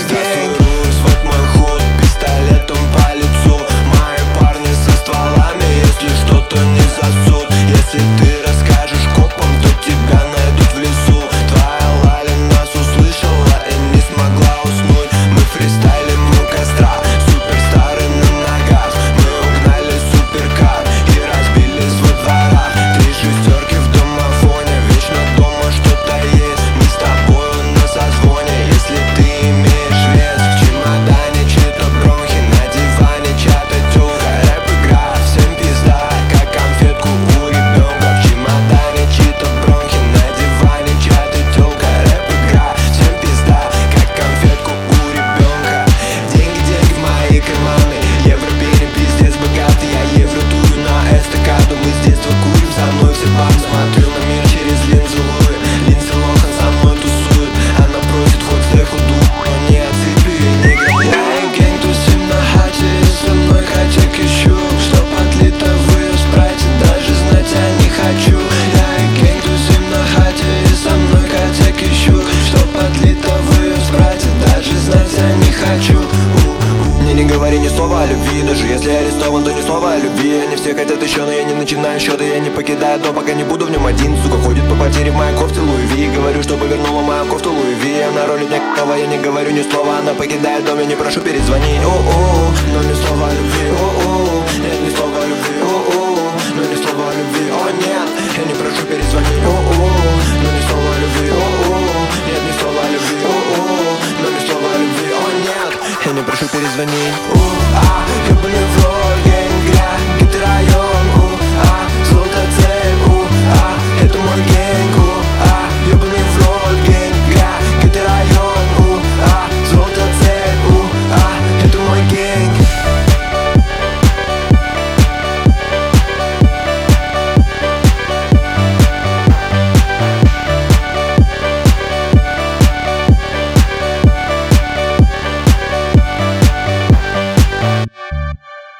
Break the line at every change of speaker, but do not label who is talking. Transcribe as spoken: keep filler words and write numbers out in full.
гэнг. Вот мой худ, пистолетом по лицу. Мои парни со стволами, если что-то не засуд. Если ты расскажешь копам, то тебя найдут в лесу. Твоя Лаля нас услышала и не смогла уснуть. Мы фристайлим у костра, суперстары на ногах. Мы угнали суперкар и разбились во дворах. Три шестерки в домофоне, вечно дома что-то есть. Мы с тобою на созвоне, если ты имеешь вес. В чемодане чьи-то бронхи, на диване чья-то тёлка. Рэп-игра, всем пизда, как конфетку у ребенка. В чемодане чьи-то бронхи, на диване чья-то тёлка. Рэп-игра, всем пизда, как конфетку у ребенка. Деньги, деньги в мои карманы, евро берем, пиздец богатый. Я евро дую на эстакаду, мы с детства курим, за мной все бабы. Смотрю на мир через линзы Луи, Линдси Лохан со мной тусует. Она просит хоть сверху дух, но не отсыплю ей не грабли. Я и гэнг тусим на хате, и со мной котик ищу. Чтоб отлито в ее спрайте, даже знать я не хочу. Я и гэнг тусим на хате, и со мной котик ищу. Чтоб отлито в ее спрайте, даже знать я не хочу. Мне не говори ни слова о любви, даже если я арестован, то ни слова о любви. Они все хотят еще, но я не начинаю счеты. Я не покидаю дом, пока не буду в нем один. Сука ходит по квартире в моей кофте Луи Ви. Говорю, чтобы вернула мою кофту Луи Ви. Она ролит мне какого, я не говорю ни слова. Она покидает дом, я не прошу перезвонить. О-о, но ни слова о любви. О-о, нет, ни слова о любви. О-о, но ни слова о любви. О нет, я не прошу перезвонить. О-о, но ни слова о любви. О-о, нет, ни слова о любви. О-о, но ни слова о любви. О нет, я не прошу перезвонить. О, а, я, блин,